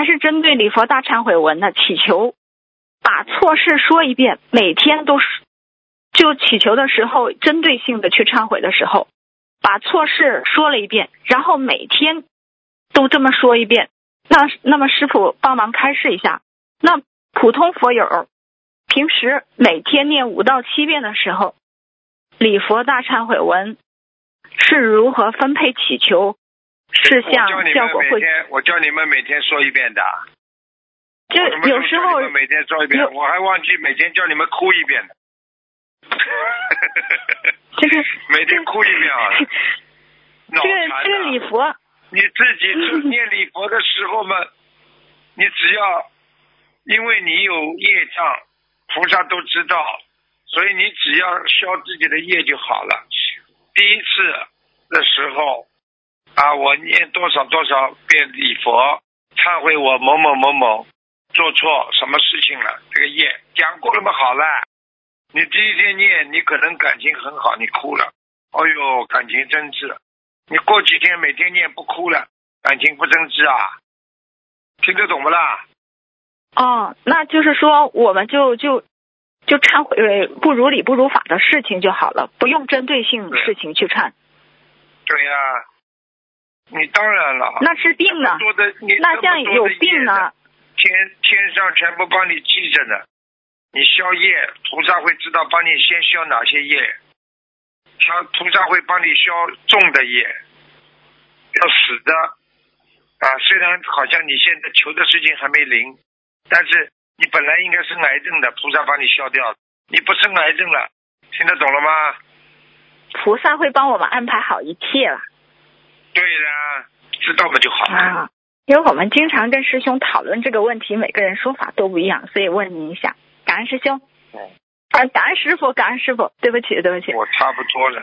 还是针对礼佛大忏悔文的祈求，把错事说一遍，每天都是就祈求的时候针对性的去忏悔的时候，把错事说了一遍，然后每天都这么说一遍。那么师父帮忙开示一下，那普通佛友平时每天念5到7遍的时候，礼佛大忏悔文是如何分配祈求事项效果会？ 我教你们每天说一遍的。 就有时候每天说一遍，我还忘记每天叫你们哭一遍的。 这个每天哭一遍啊！ 这个礼佛， 你自己念礼佛的时候嘛，你只要因为你有业障，菩萨都知道，所以你只要消自己的业就好了。第一次的时候啊，我念多少遍礼佛，忏悔我某某某某做错什么事情了，这个业讲过了嘛，好了。你第一天念，你可能感情很好，你哭了，哎呦，感情真挚。你过几天每天念不哭了，感情不真挚啊，听得懂不啦？ 哦，那就是说我们就忏悔不如理不如法的事情就好了，不用针对性事情去忏。 对呀、你当然了。 那是病呢？那像有病呢？ 天上全部帮你记着呢。你消业，菩萨会知道帮你先消哪些业，菩萨会帮你消重的业，要死的啊。虽然好像你现在求的事情还没灵，但是你本来应该生癌症的，菩萨帮你消掉，你不生癌症了，听得懂了吗？ 菩萨会帮我们安排好一切了。 对的，知道嘛就好了。 啊，因为我们经常跟师兄讨论这个问题，每个人说法都不一样，所以问您一下。感恩师兄，感恩师父，感恩师父，对不起， 我差不多了。